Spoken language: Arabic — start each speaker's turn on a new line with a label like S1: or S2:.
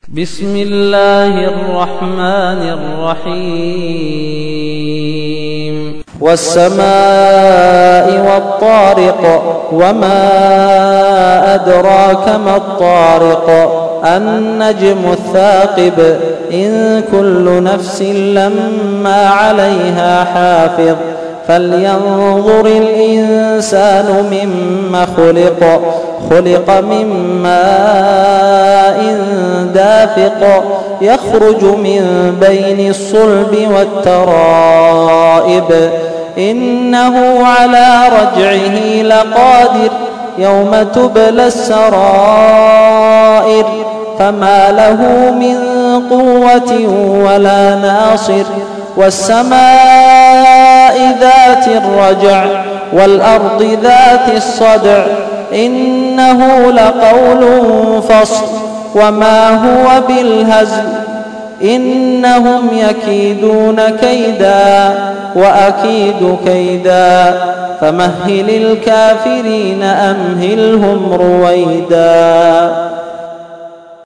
S1: بسم الله الرحمن الرحيم والسماء والطارق وما أدراك ما الطارق النجم الثاقب إن كل نفس لما عليها حافظ فلينظر الإنسان مما خلق من ماء دافق يخرج من بين الصلب والترائب إنه على رجعه لقادر يوم تبلى السرائر فما له من قوة ولا ناصر والسماء ذات الرجع والأرض ذات الصدع إنه لقول فصل وما هو بالهزل إنهم يكيدون كيدا وأكيد كيدا فمهل الكافرين أمهلهم رويدا.